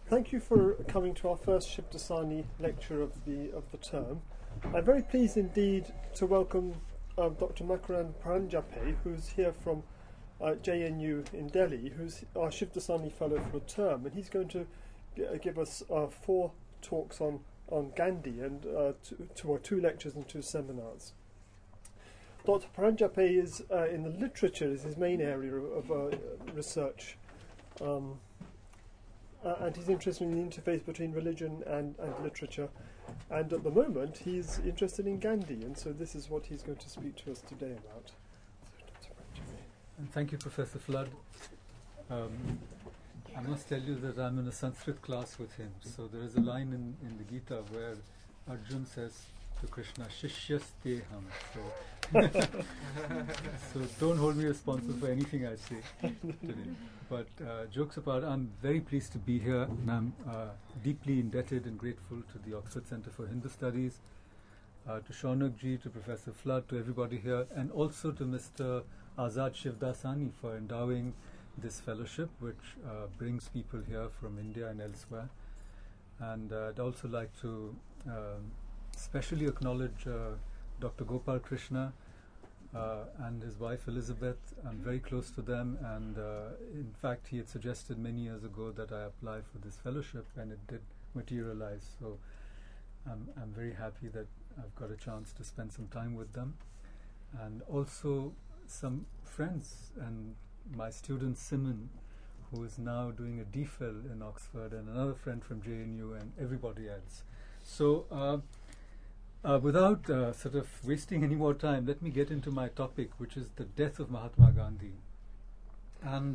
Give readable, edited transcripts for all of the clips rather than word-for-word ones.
Thank you for coming to our first Shiv Dasani lecture of the term. I'm very pleased indeed to welcome Dr. Makaran Pranjape, who's here from JNU in Delhi, who's our Shiv Dasani fellow for a term, and he's going to give us 4 talks on Gandhi and two lectures and 2 seminars. Dr. Pranjape is in the literature is his main area of research. And he's interested in the interface between religion and literature. And at the moment, he's interested in Gandhi, and so this is what he's going to speak to us today about. And thank you, Professor Flood. I must tell you that I'm in a Sanskrit class with him. So there is a line in the Gita where Arjun says to Krishna, Shishyasteham. So don't hold me responsible for anything I say today. But jokes apart, I'm very pleased to be here, and I'm deeply indebted and grateful to the Oxford Centre for Hindu Studies, to Shaunakji, to Professor Flood, to everybody here, and also to Mr. Azad Shivdasani for endowing this fellowship, which brings people here from India and elsewhere. And I'd also like to especially acknowledge Dr. Gopal Krishna and his wife Elizabeth. I'm very close to them, and in fact he had suggested many years ago that I apply for this fellowship, and it did materialize. So I'm very happy that I've got a chance to spend some time with them, and also some friends and my student Simon, who is now doing a DPhil in Oxford, and another friend from JNU, and everybody else. So without sort of wasting any more time, let me get into my topic, which is the death of Mahatma Gandhi. And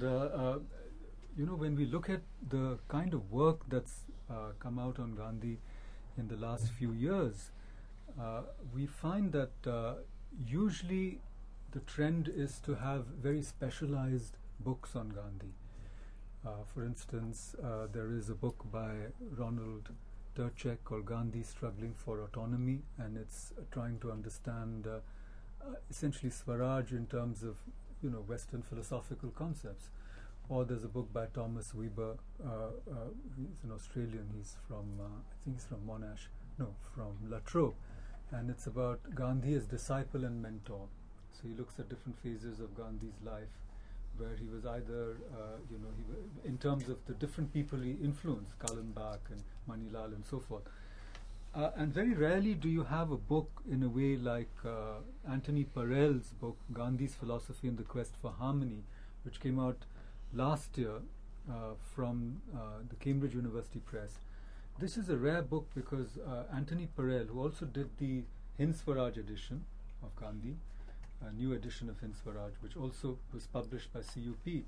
when we look at the kind of work that's come out on Gandhi in the last few years, we find that usually the trend is to have very specialized books on Gandhi. For instance, there is a book by Ronald Turchek called Gandhi Struggling for Autonomy, and it's trying to understand essentially Swaraj in terms of Western philosophical concepts. Or there's a book by Thomas Weber. He's an Australian. He's from I think he's from Monash. No, from La Trobe, and it's about Gandhi as disciple and mentor. So he looks at different phases of Gandhi's life, where he was either, in terms of the different people he influenced, Kallenbach and Manilal and so forth. And very rarely do you have a book in a way like Anthony Parell's book, Gandhi's Philosophy and the Quest for Harmony, which came out last year from the Cambridge University Press. This is a rare book because Anthony Parell, who also did the Hind Swaraj edition of Gandhi, a new edition of Hind Swaraj, which also was published by CUP.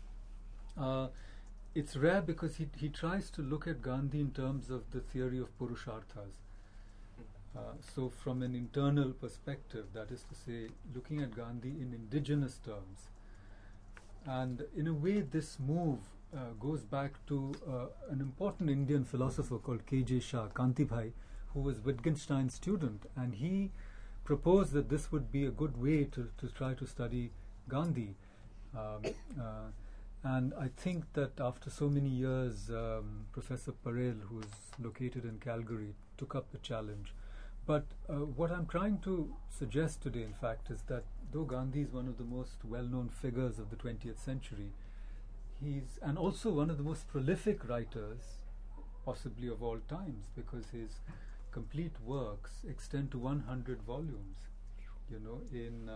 It's rare because he tries to look at Gandhi in terms of the theory of Purusharthas. So from an internal perspective, that is to say, looking at Gandhi in indigenous terms. And in a way, this move goes back to an important Indian philosopher called K.J. Shah, Kantibhai, who was Wittgenstein's student, and he proposed that this would be a good way to try to study Gandhi. And I think that after so many years, Professor Parell, who is located in Calgary, took up the challenge. But what I'm trying to suggest today, in fact, is that though Gandhi is one of the most well-known figures of the 20th century, he's and also one of the most prolific writers, possibly of all times, because his complete works extend to 100 volumes, in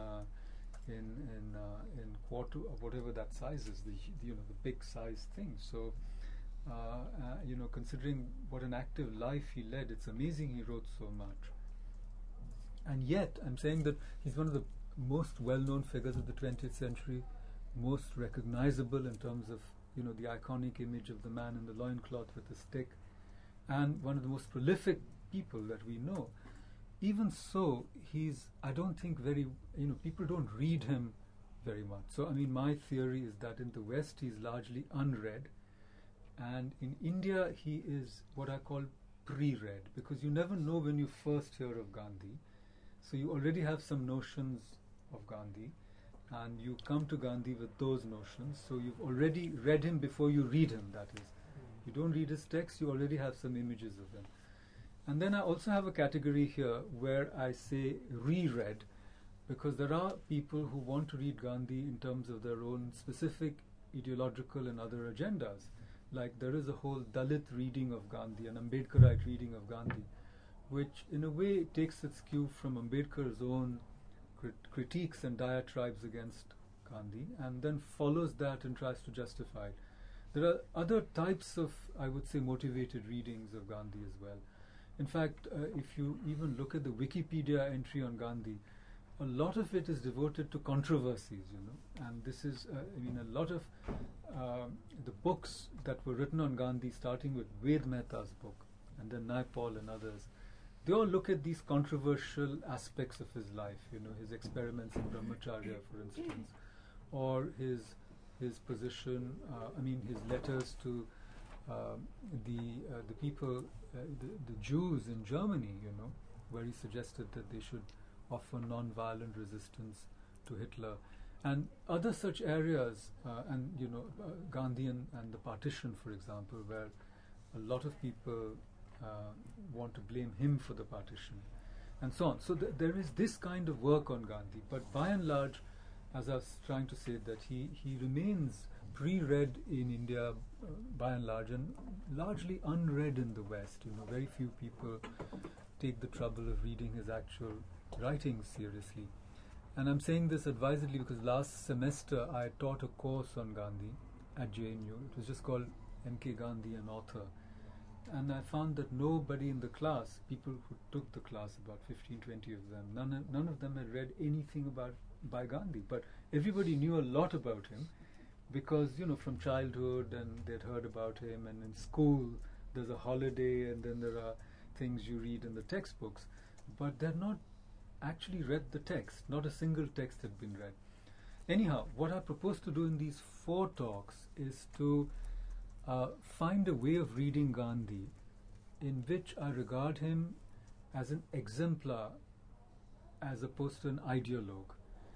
quarter or whatever that size is, the big size thing. So, considering what an active life he led, it's amazing he wrote so much. And yet, I'm saying that he's one of the most well-known figures of the 20th century, most recognizable in terms of, the iconic image of the man in the loincloth with the stick, and one of the most prolific people that we know. Even so, I don't think people don't read him very much. So, my theory is that in the West, he's largely unread, and in India, he is what I call pre-read, because you never know when you first hear of Gandhi. So you already have some notions of Gandhi, and you come to Gandhi with those notions. So you've already read him before you read him, that is. you don't read his text, you already have some images of him. And then I also have a category here where I say reread, because there are people who want to read Gandhi in terms of their own specific ideological and other agendas. Like there is a whole Dalit reading of Gandhi, an Ambedkarite reading of Gandhi, which in a way takes its cue from Ambedkar's own critiques and diatribes against Gandhi, and then follows that and tries to justify it. There are other types of, I would say, motivated readings of Gandhi as well. In fact, if you even look at the Wikipedia entry on Gandhi, a lot of it is devoted to controversies, and this is, a lot of the books that were written on Gandhi, starting with Ved Mehta's book, and then Naipaul and others, they all look at these controversial aspects of his life, his experiments in Brahmacharya, for instance, or his position, his letters to the people, the Jews in Germany, where he suggested that they should offer non-violent resistance to Hitler, and other such areas, Gandhi and the partition, for example, where a lot of people want to blame him for the partition, and so on. So there is this kind of work on Gandhi, but by and large, as I was trying to say, that he remains pre-read in India by and large, and largely unread in the West. Very few people take the trouble of reading his actual writings seriously. And I'm saying this advisedly because last semester I taught a course on Gandhi at JNU. It was just called M.K. Gandhi, an Author. And I found that nobody in the class, people who took the class, about 15, 20 of them, none of them had read anything by Gandhi. But everybody knew a lot about him because, from childhood, and they'd heard about him, and in school there's a holiday, and then there are things you read in the textbooks. But they're not actually read the text. Not a single text had been read. Anyhow, what I propose to do in these 4 talks is to find a way of reading Gandhi in which I regard him as an exemplar as opposed to an ideologue.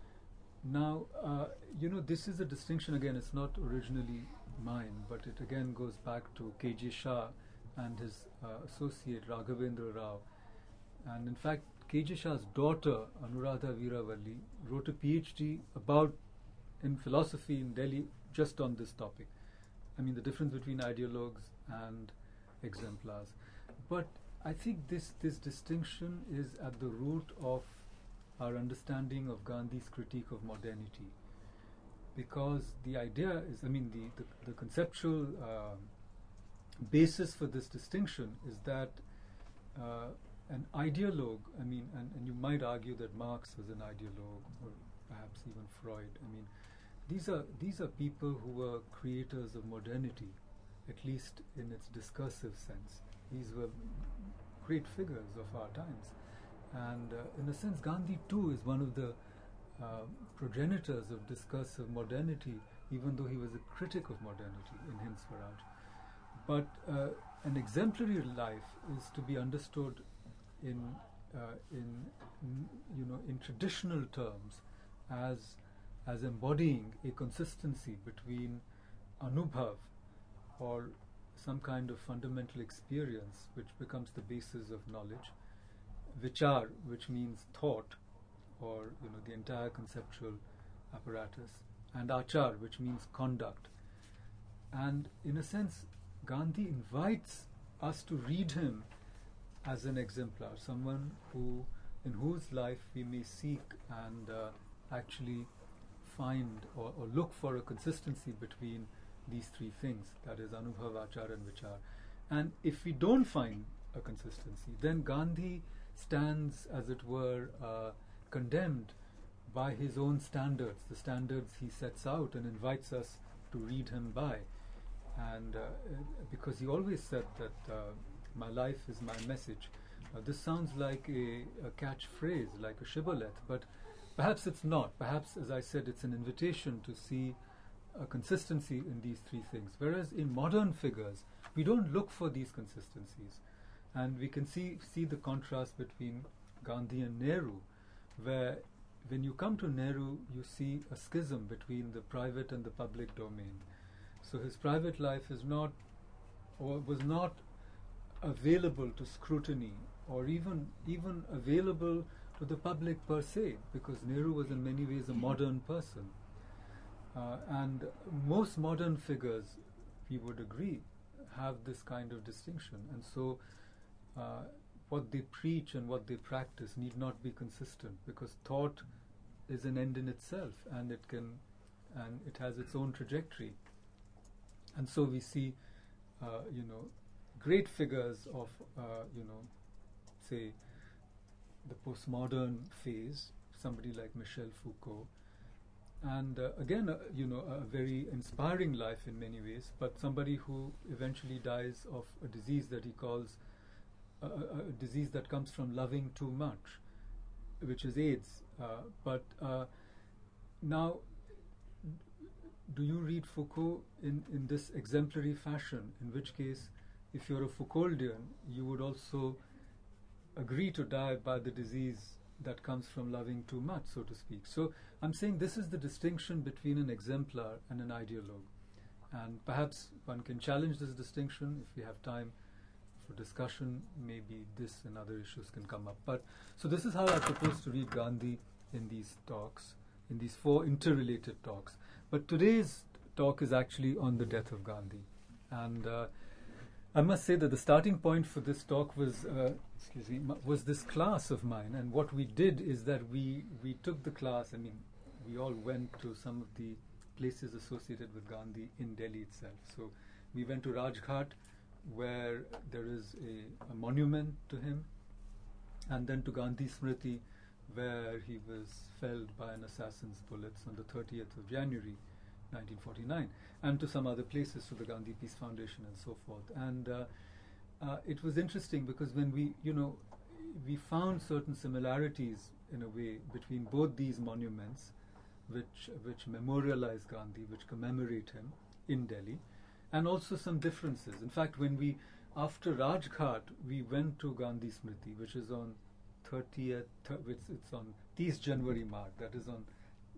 Now, this is a distinction, again, it's not originally mine, but it again goes back to K.J. Shah and his associate Raghavendra Rao. And in fact, K.J. Shah's daughter, Anuradha Veeravalli, wrote a PhD in philosophy in Delhi just on this topic. The difference between ideologues and exemplars. But I think this distinction is at the root of our understanding of Gandhi's critique of modernity. Because the idea is, the conceptual basis for this distinction is that an ideologue, and you might argue that Marx was an ideologue, or perhaps even Freud. These are people who were creators of modernity, at least in its discursive sense. These were great figures of our times. And in a sense, Gandhi too is one of the progenitors of discursive modernity, even though he was a critic of modernity in Hind Swaraj. But an exemplary life is to be understood in traditional terms as embodying a consistency between anubhav, or some kind of fundamental experience which becomes the basis of knowledge, vichar, which means thought, or the entire conceptual apparatus, and achar, which means conduct. And in a sense, Gandhi invites us to read him as an exemplar, someone in whose life we may seek and actually find or look for a consistency between these 3 things, that is anubhav, achar and vichar. And if we don't find a consistency, then Gandhi stands, as it were, condemned by his own standards, the standards he sets out and invites us to read him by. And because he always said that my life is my message. This sounds like a catchphrase, like a shibboleth, but perhaps it's not. Perhaps, as I said, it's an invitation to see a consistency in these 3 things. Whereas in modern figures, we don't look for these consistencies. And we can see the contrast between Gandhi and Nehru, where when you come to Nehru, you see a schism between the private and the public domain. So his private life is not or was not available to scrutiny, or even available to the public per se, because Nehru was in many ways a modern person. And most modern figures, we would agree, have this kind of distinction. And so what they preach and what they practice need not be consistent, because thought is an end in itself, and it has its own trajectory. And so we see, great figures of, say, the postmodern phase, somebody like Michel Foucault, and again, a very inspiring life in many ways, but somebody who eventually dies of a disease that he calls a disease that comes from loving too much, which is AIDS. But now, do you read Foucault in this exemplary fashion, in which case, if you're a Foucauldian, you would also agree to die by the disease that comes from loving too much, so to speak. So I'm saying this is the distinction between an exemplar and an ideologue. And perhaps one can challenge this distinction if we have time for discussion. Maybe this and other issues can come up. But so this is how I propose to read Gandhi in these talks, in these 4 interrelated talks. But today's talk is actually on the death of Gandhi. And I must say that the starting point for this talk was, was this class of mine. And what we did is that we took the class. I mean, we all went to some of the places associated with Gandhi in Delhi itself. So we went to Rajghat, where there is a monument to him, and then to Gandhi Smriti, where he was felled by an assassin's bullets on the 30th of January 1949, and to some other places, to the Gandhi Peace Foundation and so forth. And it was interesting because when we found certain similarities in a way between both these monuments, which memorialize Gandhi, which commemorate him in Delhi, and also some differences. In fact, after Rajghat, we went to Gandhi Smriti, which is on 30th, it's on 30th January mark, that is on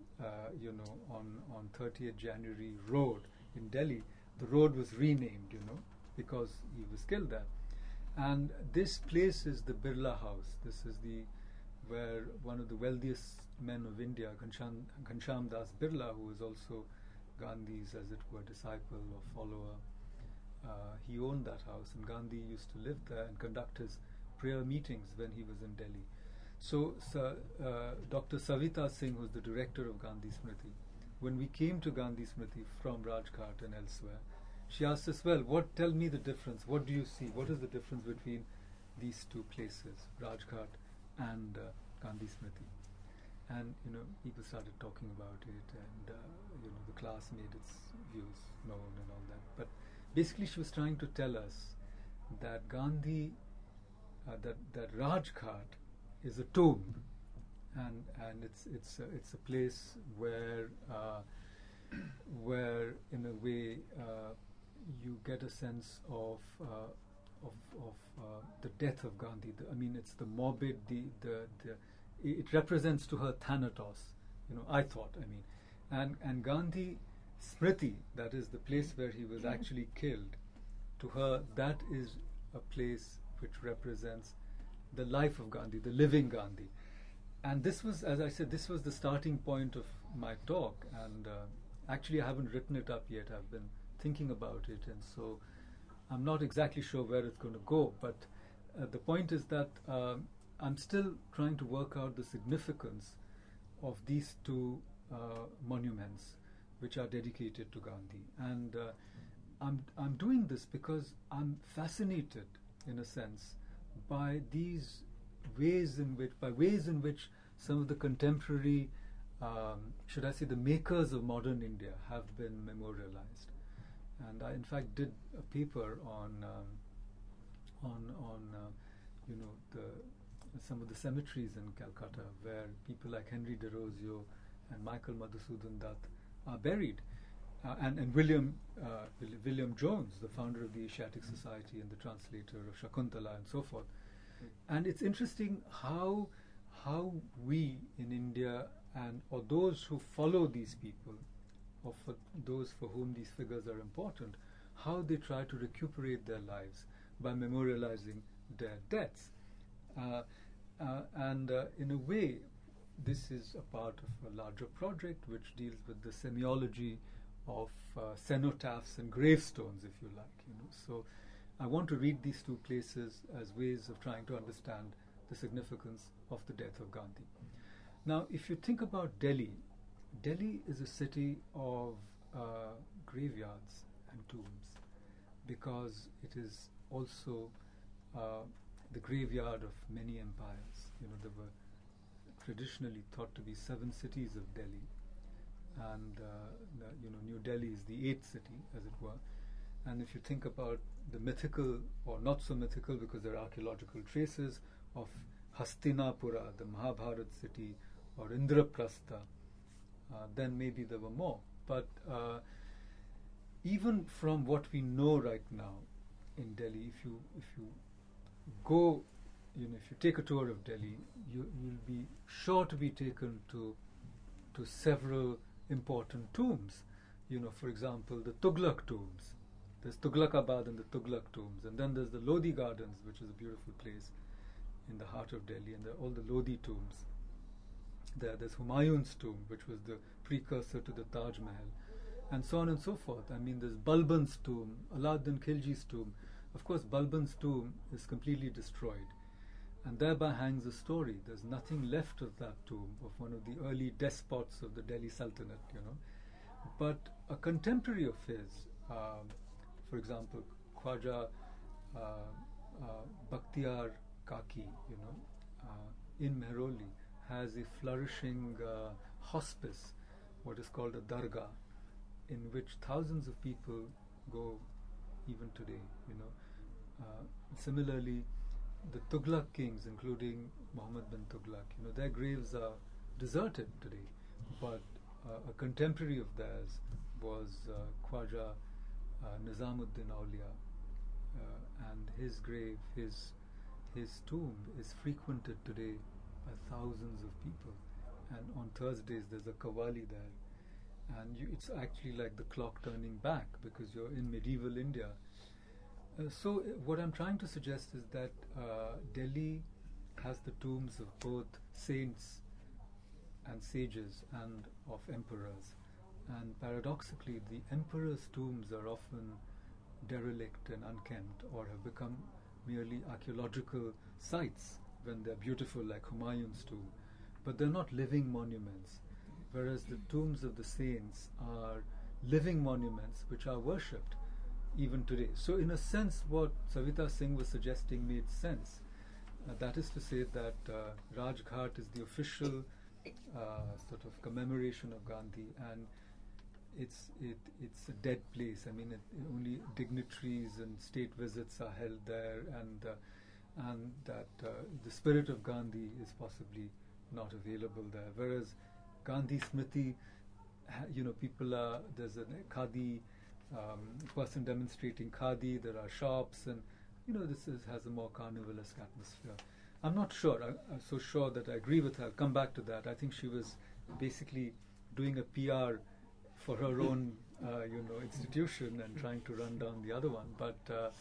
30th January Road in Delhi. The road was renamed, because he was killed there. And this place is the Birla House. This is where one of the wealthiest men of India, Ghanshyam Das Birla, who was also Gandhi's, as it were, disciple or follower, he owned that house, and Gandhi used to live there and conduct his prayer meetings when he was in Delhi. So Dr. Savita Singh, who was the director of Gandhi Smriti, when we came to Gandhi Smriti from Rajghat and elsewhere, she asked us, well, tell me the difference. What do you see? What is the difference between these two places, Rajghat and Gandhi Smriti? And, people started talking about it, and, the class made its views known and all that. But basically she was trying to tell us that Gandhi, that Rajghat is a tomb, and it's a place where in a way you get a sense of the death of Gandhi. It's the morbid, it represents to her Thanatos, I thought. And Gandhi Smriti, that is the place where he was actually killed, to her that is a place which represents the life of Gandhi, the living Gandhi. And this was, as I said, this was the starting point of my talk. And actually I haven't written it up yet. I've been thinking about it, and so I'm not exactly sure where it's going to go. But the point is that I'm still trying to work out the significance of these two monuments which are dedicated to Gandhi. And I'm doing this because I'm fascinated, in a sense, by these ways in which some of the contemporary, should I say, the makers of modern India have been memorialized. And I, in fact, did a paper on some of the cemeteries in Calcutta, where people like Henry de Rosio and Michael Madhusudan Dutt are buried, and William Jones, the founder of the Asiatic Society and the translator of Shakuntala and so forth. And it's interesting how we in India, or those who follow these people, or for those for whom these figures are important, how they try to recuperate their lives by memorializing their deaths. And in a way, this is a part of a larger project which deals with the semiology of cenotaphs and gravestones, if you like. So I want to read these two places as ways of trying to understand the significance of the death of Gandhi. Now, if you think about Delhi, Delhi is a city of graveyards and tombs, because it is also the graveyard of many empires. There were traditionally thought to be 7 cities of Delhi, and New Delhi is the 8th city, as it were. And if you think about the mythical, or not so mythical because there are archaeological traces of Hastinapura, the Mahabharat city, or Indraprastha, then maybe there were more. But even from what we know right now in Delhi, if you go, if you take a tour of Delhi, you'll be sure to be taken to several important tombs. For example, the Tughlaq tombs. There's Tughlaqabad and the Tughlaq tombs, and then there's the Lodi Gardens, which is a beautiful place in the heart of Delhi, and there are all the Lodi tombs. There's Humayun's tomb, which was the precursor to the Taj Mahal, and so on and so forth. I mean, there's Balban's tomb, Alauddin Khilji's tomb. Of course, Balban's tomb is completely destroyed, and thereby hangs a story. There's nothing left of that tomb, of one of the early despots of the Delhi Sultanate, But a contemporary of his, for example, Khwaja Bakhtiar Kaki, in Mehroli, has a flourishing hospice, what is called a dargah, in which thousands of people go even today. Similarly, the Tughlaq kings, including Muhammad bin Tughlaq, their graves are deserted today. But a contemporary of theirs was Khwaja Nizamuddin Aulia, and his grave, his tomb is frequented today by thousands of people. And on Thursdays there's a Qawwali there, and it's actually like the clock turning back, because you're in medieval India. So what I'm trying to suggest is that Delhi has the tombs of both saints and sages and of emperors. And paradoxically, the emperors' tombs are often derelict and unkempt, or have become merely archaeological sites when they're beautiful, like Humayun's tomb. But they're not living monuments, whereas the tombs of the saints are living monuments which are worshipped even today. So in a sense, what Savita Singh was suggesting made sense. That is to say that Rajghat is the official sort of commemoration of Gandhi, and it's a dead place. I mean, only dignitaries and state visits are held there, and that the spirit of Gandhi is possibly not available there. Whereas Gandhi Smriti, people are, there's a Khadi person demonstrating Khadi, there are shops, and this has a more carnivalesque atmosphere. I'm not sure, I'm so sure that I agree with her. I'll come back to that. I think she was basically doing a PR for her own institution and trying to run down the other one. But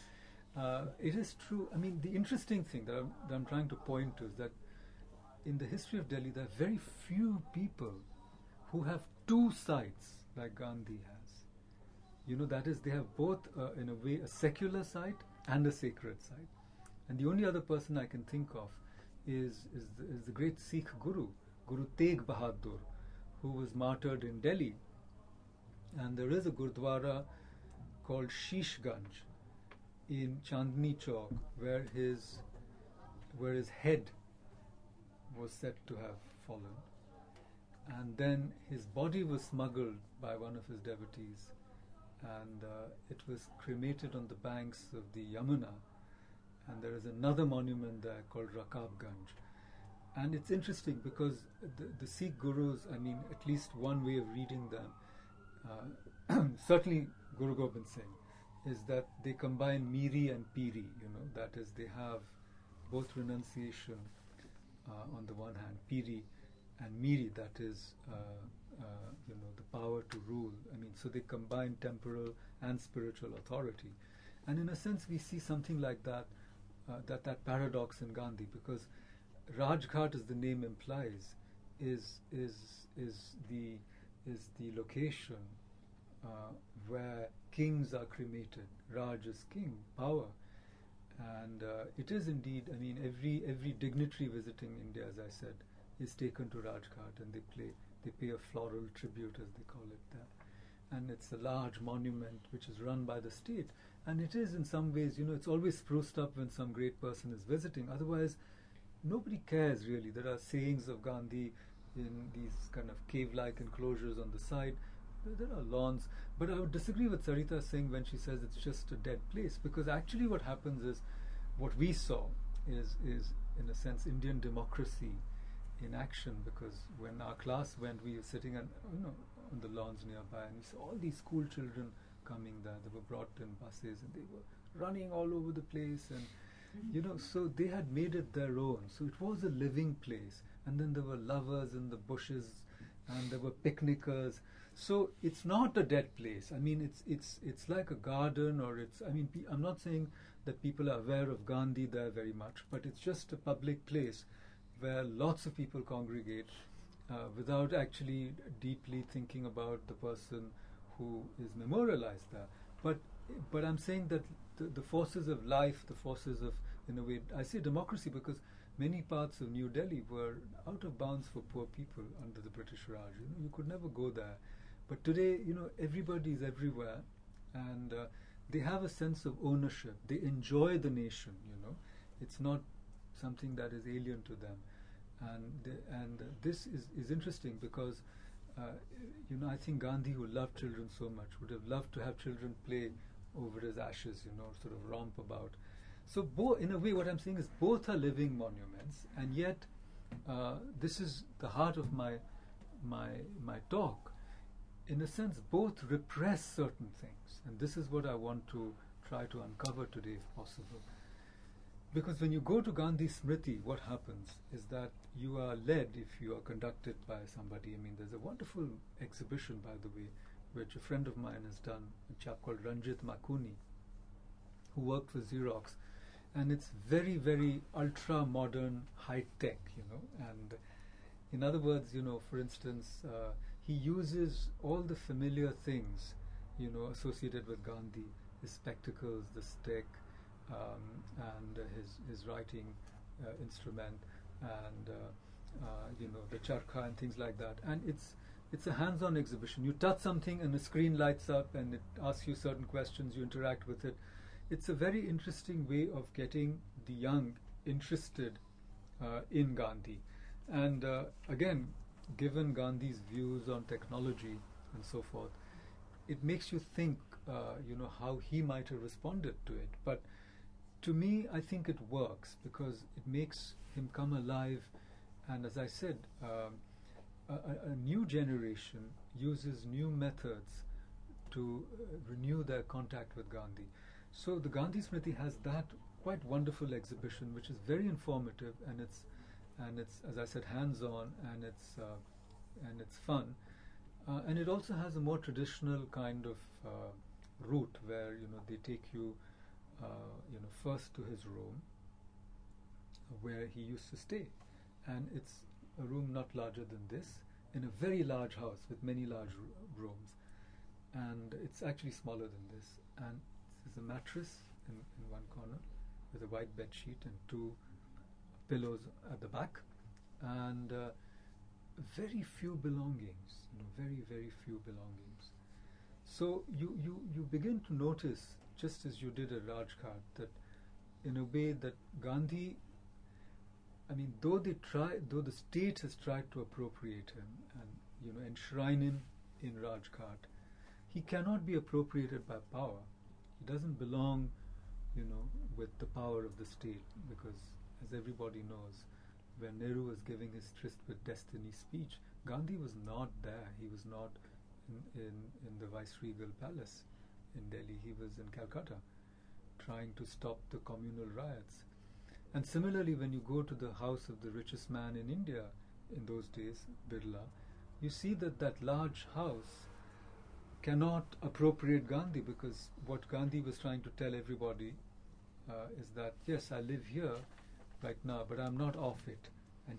it is true. I mean, the interesting thing that I'm trying to point to is that in the history of Delhi, there are very few people who have two sites like Gandhi has. That is, they have both, in a way, a secular site and a sacred site. And the only other person I can think of is the great Sikh Guru, Guru Tegh Bahadur, who was martyred in Delhi. And there is a Gurdwara called Sheeshganj in Chandni Chowk, where his head was said to have fallen. And then his body was smuggled by one of his devotees, and it was cremated on the banks of the Yamuna. And there is another monument there called Rakabganj. And it's interesting because the Sikh gurus, I mean, at least one way of reading them, certainly Guru Gobind Singh, is that they combine Miri and Piri, that is, they have both renunciation on the one hand, Piri, and Miri, that is the power to rule. I mean, so they combine temporal and spiritual authority. And in a sense, we see something like that, that paradox in Gandhi, because Rajghat, as the name implies, is the location where kings are cremated. Raj is king, power, and it is indeed. I mean, every dignitary visiting India, as I said, is taken to Rajghat, and they pay a floral tribute, as they call it there. And it's a large monument which is run by the state, and it is in some ways, it's always spruced up when some great person is visiting. Otherwise, nobody cares really. There are sayings of Gandhi in these kind of cave-like enclosures on the side. There are lawns, but I would disagree with Sarita saying when she says it's just a dead place, because actually what happens is, what we saw is in a sense Indian democracy in action, because when our class went, we were sitting on the lawns nearby, and we saw all these school children coming there. They were brought in buses, and they were running all over the place, and so they had made it their own. So it was a living place, and then there were lovers in the bushes, and there were picnickers. So it's not a dead place. I mean, it's like a garden, or I'm not saying that people are aware of Gandhi there very much, but it's just a public place where lots of people congregate without actually deeply thinking about the person who is memorialized there. But I'm saying that the forces of life, the forces of, in a way, I say democracy because many parts of New Delhi were out of bounds for poor people under the British Raj. You could never go there. But today, everybody is everywhere, and they have a sense of ownership. They enjoy the nation. It's not something that is alien to them, and this is interesting because I think Gandhi, who loved children so much, would have loved to have children play over his ashes, sort of romp about. So in a way, what I'm saying is both are living monuments, and yet this is the heart of my talk. In a sense, both repress certain things, and this is what I want to try to uncover today, if possible. Because when you go to Gandhi Smriti, what happens is that you are led, if you are conducted by somebody. I mean, there's a wonderful exhibition, by the way, which a friend of mine has done, a chap called Ranjit Makuni, who worked for Xerox. And it's very, very ultra-modern, high-tech, And in other words, for instance, he uses all the familiar things, associated with Gandhi, his spectacles, the stick, and his writing instrument, and the charkha and things like that. And it's a hands-on exhibition. You touch something and the screen lights up and it asks you certain questions, you interact with it. It's a very interesting way of getting the young interested in Gandhi. And again, given Gandhi's views on technology and so forth, it makes you think, how he might have responded to it. But to me, I think it works because it makes him come alive. And as I said, a new generation uses new methods to renew their contact with Gandhi. So the Gandhi Smriti has that quite wonderful exhibition, which is very informative, and it's as I said, hands-on, and it's fun, and it also has a more traditional kind of route where they take you first to his room where he used to stay, and it's a room not larger than this in a very large house with many large rooms, and it's actually smaller than this, and there's a mattress in one corner with a white bed sheet and 2 pillows at the back, and very few belongings, very, very few belongings. So you begin to notice, just as you did at Rajghat, that in a way that Gandhi, though the state has tried to appropriate him and enshrine him in Rajghat, he cannot be appropriated by power. He doesn't belong, with the power of the state, because as everybody knows, when Nehru was giving his Tryst with Destiny speech, Gandhi was not there. He was not in the Viceregal Palace in Delhi. He was in Calcutta, trying to stop the communal riots. And similarly, when you go to the house of the richest man in India in those days, Birla, you see that that large house cannot appropriate Gandhi, because what Gandhi was trying to tell everybody is that, yes, I live here right now, but I'm not of it. And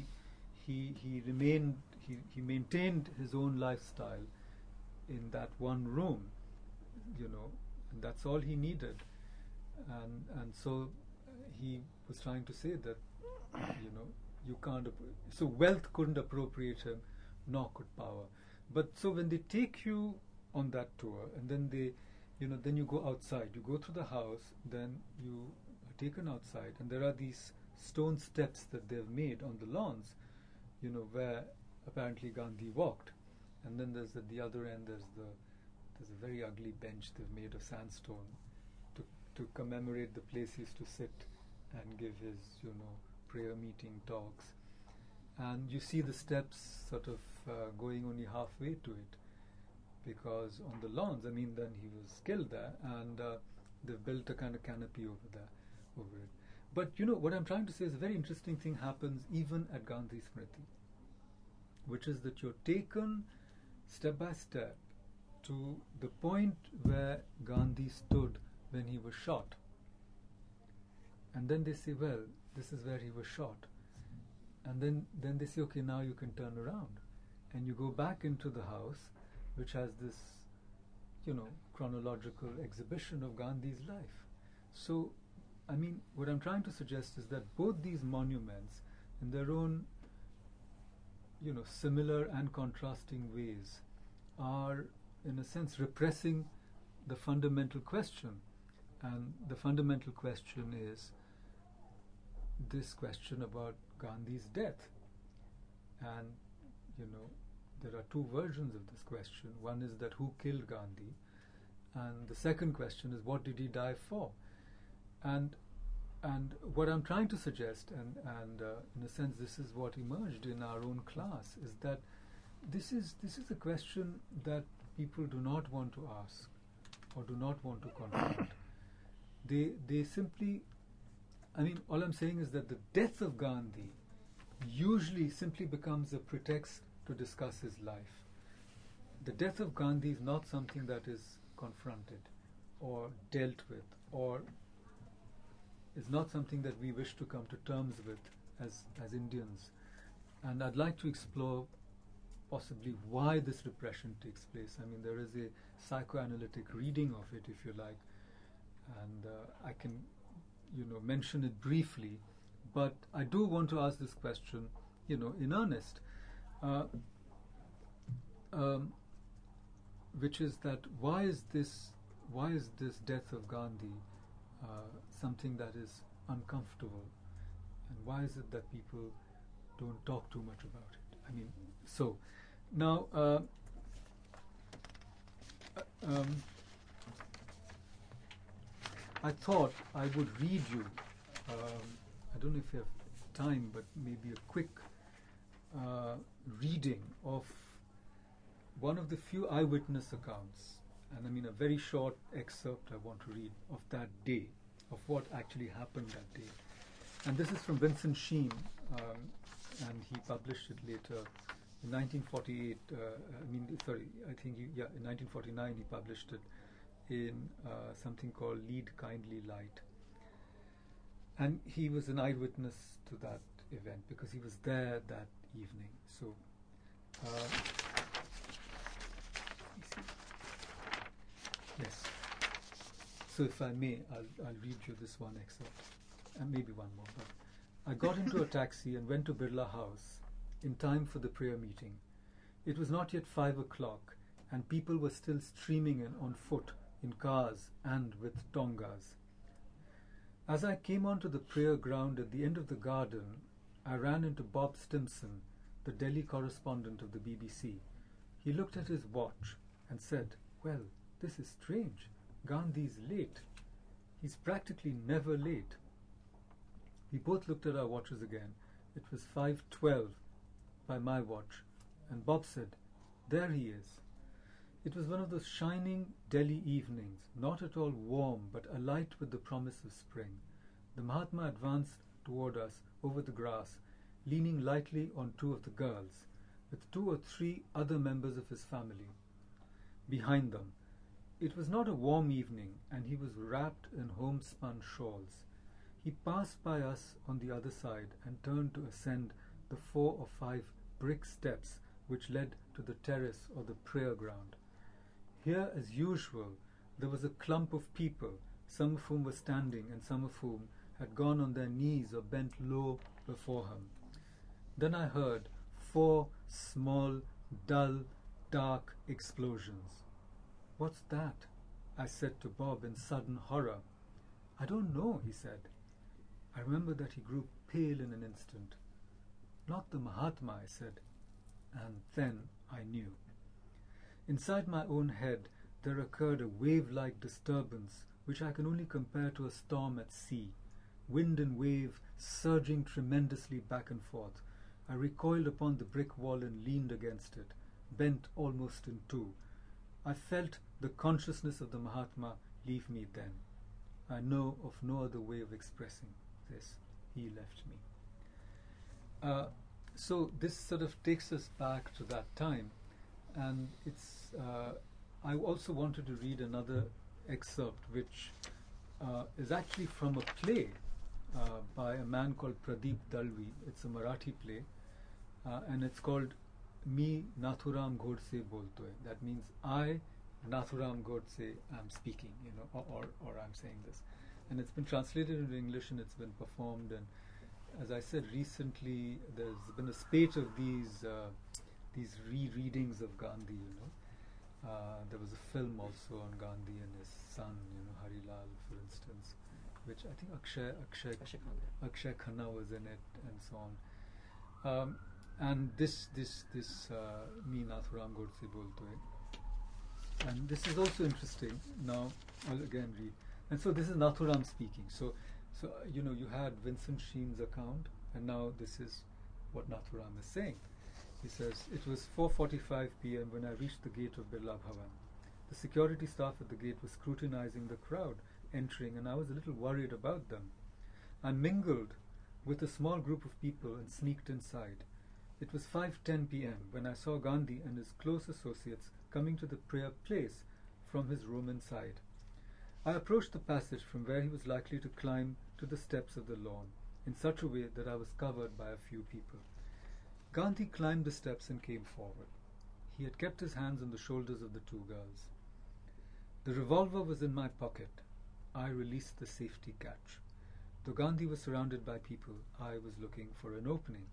he maintained his own lifestyle in that one room, and that's all he needed. And so he was trying to say that, you can't. So wealth couldn't appropriate him, nor could power. But so when they take you on that tour, and then then you go outside, you go through the house, then you are taken outside, and there are these stone steps that they've made on the lawns, where apparently Gandhi walked. And then there's at the other end, there's a very ugly bench they've made of sandstone to commemorate the place he used to sit and give his, prayer meeting talks. And you see the steps sort of going only halfway to it, because on the lawns, then he was killed there, and they've built a kind of canopy over it. But what I'm trying to say is a very interesting thing happens even at Gandhi Smriti, which is that you're taken step by step to the point where Gandhi stood when he was shot. And then they say, well, this is where he was shot. And then they say, okay, now you can turn around. And you go back into the house, which has this, chronological exhibition of Gandhi's life. So, what I'm trying to suggest is that both these monuments, in their own, similar and contrasting ways, are, in a sense, repressing the fundamental question. And the fundamental question is this question about Gandhi's death. And, there are two versions of this question. One is that who killed Gandhi? And the second question is, what did he die for? And what I'm trying to suggest, and in a sense this is what emerged in our own class, is that this is a question that people do not want to ask or do not want to confront. They simply, all I'm saying is that the death of Gandhi usually simply becomes a pretext to discuss his life. The death of Gandhi is not something that is confronted or dealt with, or is not something that we wish to come to terms with as Indians. And I'd like to explore possibly why this repression takes place. There is a psychoanalytic reading of it, if you like, and I can, mention it briefly. But I do want to ask this question, in earnest, which is that why is this death of Gandhi something that is uncomfortable, and why is it that people don't talk too much about it? So now I thought I would read you, I don't know if you have time, but maybe a quick reading of one of the few eyewitness accounts, and a very short excerpt I want to read of that day, of what actually happened that day. And this is from Vincent Sheen, and he published it later in 1948. In 1949 he published it in something called Lead Kindly Light. And he was an eyewitness to that event because he was there that evening. So, yes. So if I may, I'll read you this one excerpt, and maybe one more. But I got into a taxi and went to Birla House in time for the prayer meeting. It was not yet 5 o'clock, and people were still streaming in on foot, in cars, and with tongas. As I came onto the prayer ground at the end of the garden, I ran into Bob Stimson, the Delhi correspondent of the BBC. He looked at his watch and said, "Well, this is strange. Gandhi's late. He's practically never late." We both looked at our watches again. It was 5:12 by my watch, and Bob said, "There he is." It was one of those shining Delhi evenings, not at all warm, but alight with the promise of spring. The Mahatma advanced toward us over the grass, leaning lightly on two of the girls. with 2 or 3 other members of his family behind them. It was not a warm evening, and he was wrapped in homespun shawls. He passed by us on the other side and turned to ascend the 4 or 5 brick steps which led to the terrace or the prayer ground. Here, as usual, there was a clump of people, some of whom were standing and some of whom had gone on their knees or bent low before him. Then I heard 4 small, dull, dark explosions. "What's that?" I said to Bob in sudden horror. "I don't know," he said. I remember that he grew pale in an instant. "Not the Mahatma," I said, and then I knew. Inside my own head there occurred a wave-like disturbance which I can only compare to a storm at sea, wind and wave surging tremendously back and forth. I recoiled upon the brick wall and leaned against it, bent almost in two. I felt the consciousness of the Mahatma leave me then. I know of no other way of expressing this. He left me. So this sort of takes us back to that time, and it's. I also wanted to read another excerpt, which is actually from a play by a man called Pradeep Dalvi. It's a Marathi play, and it's called "Me Nathuram Godse Bolto Hai." That means I, Nathuram Godse, am speaking, or I'm saying this, and it's been translated into English and it's been performed. And as I said recently, there's been a spate of these rereadings of Gandhi. There was a film also on Gandhi and his son, Harilal, for instance, which I think Akshay Khanna was in it, and so on. And this Me Nathuram Godse Bolto Hai. And this is also interesting. Now I'll again read. And so this is Nathuram speaking. So you had Vincent Sheen's account, and now this is what Nathuram is saying. He says, "It was 4:45 p.m. when I reached the gate of Birla Bhavan. The security staff at the gate was scrutinizing the crowd entering, and I was a little worried about them. I mingled with a small group of people and sneaked inside. It was 5:10 p.m. when I saw Gandhi and his close associates coming to the prayer place from his room inside. I approached the passage from where he was likely to climb to the steps of the lawn, in such a way that I was covered by a few people. Gandhi climbed the steps and came forward. He had kept his hands on the shoulders of the 2 girls. The revolver was in my pocket. I released the safety catch. Though Gandhi was surrounded by people, I was looking for an opening.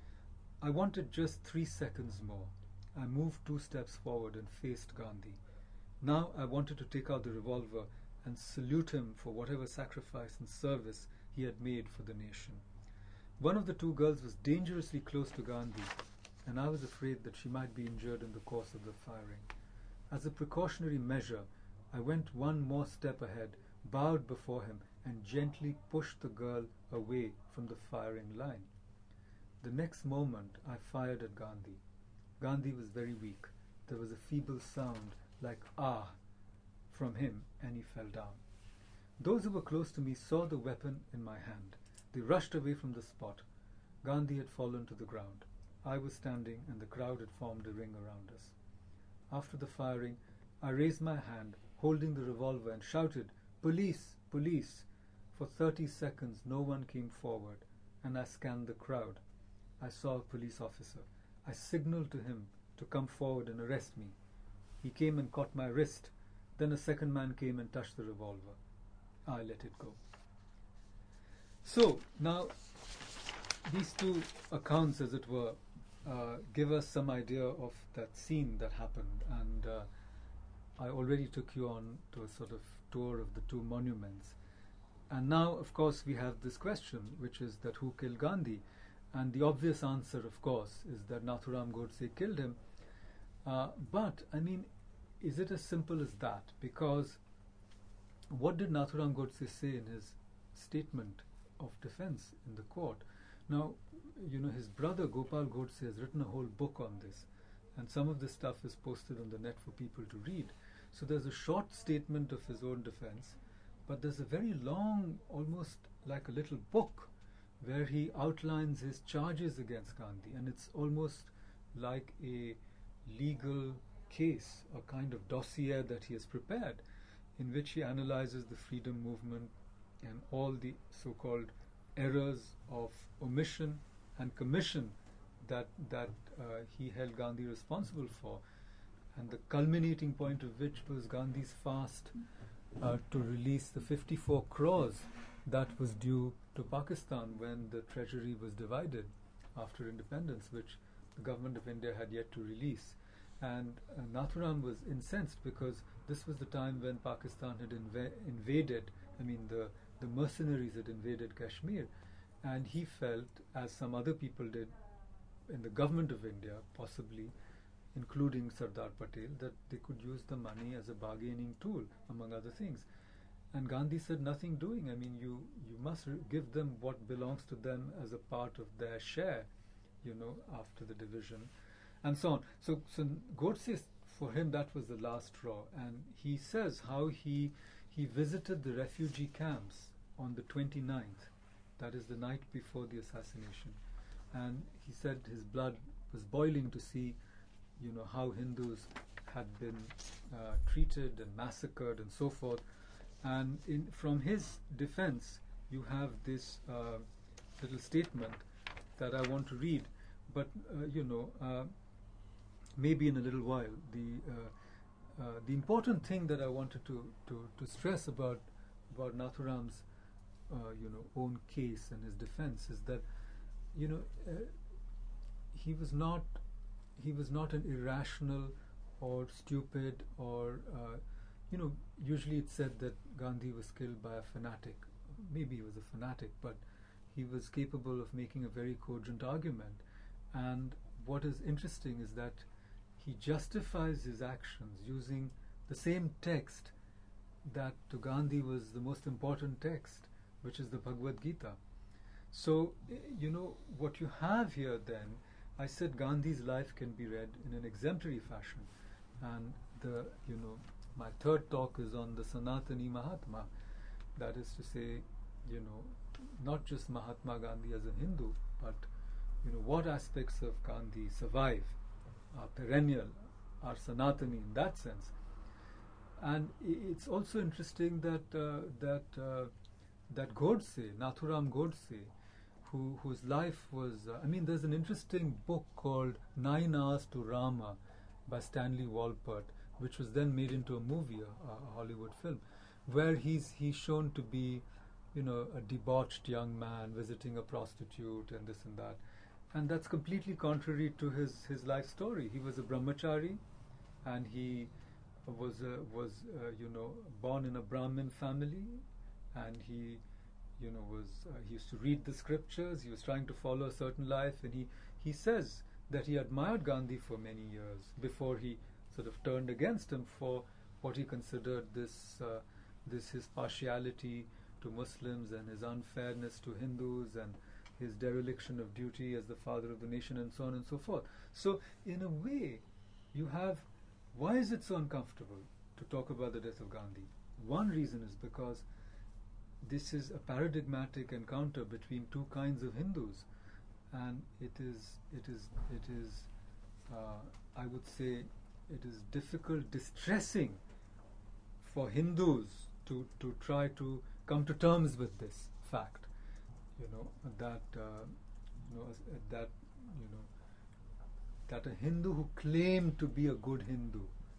I wanted just 3 seconds more. I moved 2 steps forward and faced Gandhi. Now I wanted to take out the revolver and salute him for whatever sacrifice and service he had made for the nation. One of the 2 girls was dangerously close to Gandhi, and I was afraid that she might be injured in the course of the firing. As a precautionary measure, I went 1 more step ahead, bowed before him, and gently pushed the girl away from the firing line. The next moment, I fired at Gandhi. Gandhi was very weak. There was a feeble sound like "ah" from him, and he fell down. Those who were close to me saw the weapon in my hand. They rushed away from the spot. Gandhi had fallen to the ground. I was standing, and the crowd had formed a ring around us. After the firing, I raised my hand, holding the revolver, and shouted, "Police! Police!" For 30 seconds no one came forward, and I scanned the crowd. I saw a police officer. I signaled to him to come forward and arrest me. He came and caught my wrist. Then a second man came and touched the revolver. I let it go. So, now, these 2 accounts, as it were, give us some idea of that scene that happened. And I already took you on to a sort of tour of the 2 monuments. And now, of course, we have this question, which is that who killed Gandhi? And the obvious answer, of course, is that Nathuram Godse killed him. But, I mean, is it as simple as that? Because what did Nathuram Godse say in his statement of defense in the court? Now, his brother Gopal Godse has written a whole book on this, and some of this stuff is posted on the net for people to read. So there's a short statement of his own defense, but there's a very long, almost like a little book, where he outlines his charges against Gandhi, and it's almost like a legal case, a kind of dossier that he has prepared, in which he analyzes the freedom movement and all the so-called errors of omission and commission that he held Gandhi responsible for, and the culminating point of which was Gandhi's fast to release the 54 crores that was due to Pakistan when the treasury was divided after independence, which the government of India had yet to release. And Nathuram was incensed because this was the time when Pakistan had invaded, the mercenaries had invaded Kashmir, and he felt, as some other people did in the government of India, possibly including Sardar Patel, that they could use the money as a bargaining tool, among other things. And Gandhi said, nothing doing. You must give them what belongs to them as a part of their share, after the division, and so on. So Godse, for him, that was the last straw. And he says how he visited the refugee camps on the 29th, that is the night before the assassination. And he said his blood was boiling to see, how Hindus had been treated and massacred and so forth. And from his defense, you have this little statement that I want to read, but maybe in a little while. The important thing that I wanted to stress about Nathuram's own case and his defense is that he was not an irrational or stupid or usually it's said that Gandhi was killed by a fanatic. Maybe he was a fanatic, but he was capable of making a very cogent argument. And what is interesting is that he justifies his actions using the same text that to Gandhi was the most important text, which is the Bhagavad Gita. So, what you have here then, I said Gandhi's life can be read in an exemplary fashion. And my third talk is on the Sanatani Mahatma. That is to say, not just Mahatma Gandhi as a Hindu, but what aspects of Gandhi survive, are perennial, are Sanatani in that sense. And it's also interesting that Godse, Nathuram Godse, whose life was... there's an interesting book called 9 Hours to Rama by Stanley Walpert, which was then made into a movie, a Hollywood film, where he's shown to be, a debauched young man visiting a prostitute and this and that. And that's completely contrary to his life story. He was a brahmachari, and he was born in a Brahmin family, and he used to read the scriptures. He was trying to follow a certain life, and he says that he admired Gandhi for many years before he sort of turned against him for what he considered this his partiality to Muslims and his unfairness to Hindus and his dereliction of duty as the father of the nation and so on and so forth. So in a way, you have, why is it so uncomfortable to talk about the death of Gandhi? One reason is because this is a paradigmatic encounter between two kinds of Hindus, and it is I would say it is difficult, distressing for Hindus to try to come to terms with this fact, that a Hindu who claimed to be a good Hindu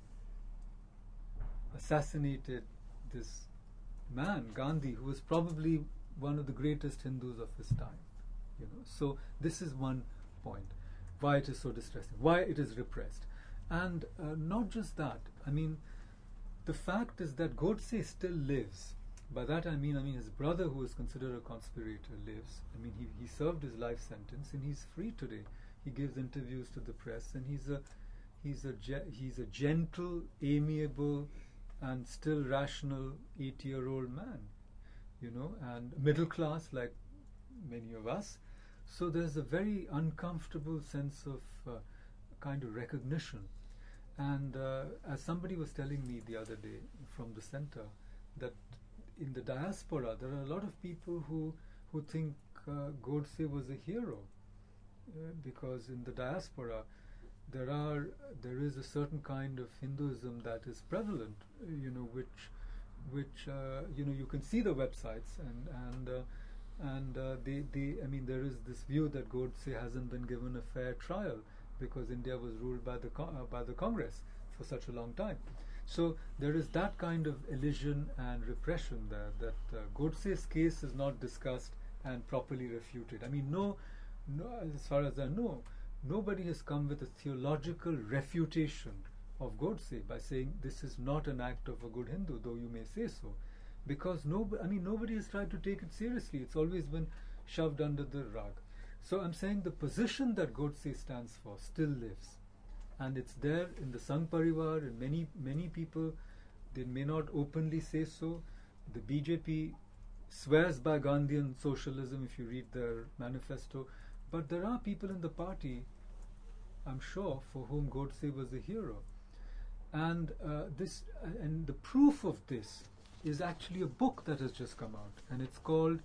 assassinated this man, Gandhi, who was probably one of the greatest Hindus of his time. So this is one point, why it is so distressing, why it is repressed. And not just that, the fact is that Godse still lives. By that I mean his brother, who is considered a conspirator, lives. He served his life sentence and he's free today. He gives interviews to the press, and he's a gentle, amiable, and still rational 80-year-old man, and middle class like many of us. So there's a very uncomfortable sense of kind of recognition. And as somebody was telling me the other day from the center, that in the diaspora there are a lot of people who think Godse was a hero, because in the diaspora there is a certain kind of Hinduism that is prevalent, which you can see the websites and I mean there is this view that Godse hasn't been given a fair trial because India was ruled by the Congress for such a long time. So there is that kind of elision and repression there, that Godse's case is not discussed and properly refuted. I mean, no, as far as I know, nobody has come with a theological refutation of Godse by saying this is not an act of a good Hindu, though you may say so, because nobody has tried to take it seriously. It's always been shoved under the rug. So I'm saying the position that Godse stands for still lives, and it's there in the Sangh Parivar, and many people, they may not openly say so. The BJP swears by Gandhian socialism if you read their manifesto, but there are people in the party, I'm sure, for whom Godse was a hero. And the proof of this is actually a book that has just come out, and it's called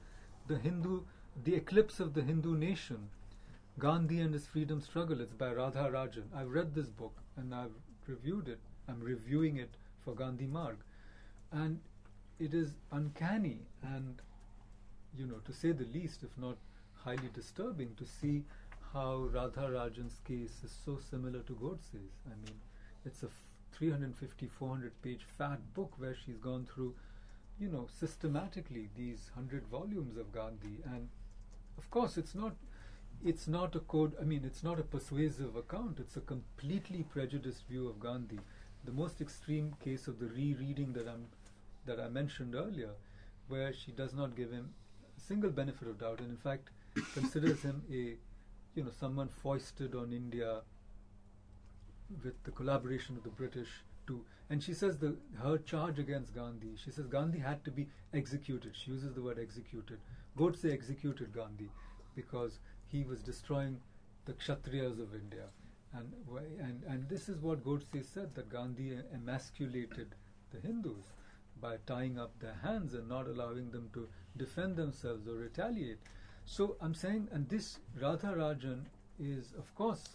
The Eclipse of the Hindu Nation, Gandhi and His Freedom Struggle. It's by Radha Rajan. I've read this book and I've reviewed it. I'm reviewing it for Gandhi Marg, and it is uncanny and, to say the least, if not highly disturbing, to see how Radha Rajan's case is so similar to Godse's. I mean, it's a 350, 400-page fat book where she's gone through, systematically these 100 volumes of Gandhi. And of course, it's not a code. I mean, it's not a persuasive account. It's a completely prejudiced view of Gandhi. The most extreme case of the rereading that I mentioned earlier, where she does not give him a single benefit of doubt, and in fact considers him someone foisted on India with the collaboration of the British too. And she says her charge against Gandhi, she says Gandhi had to be executed. She uses the word executed. Godse executed Gandhi because he was destroying the Kshatriyas of India. And this is what Godse said, that Gandhi emasculated the Hindus by tying up their hands and not allowing them to defend themselves or retaliate. So I'm saying, and this Radha Rajan is, of course,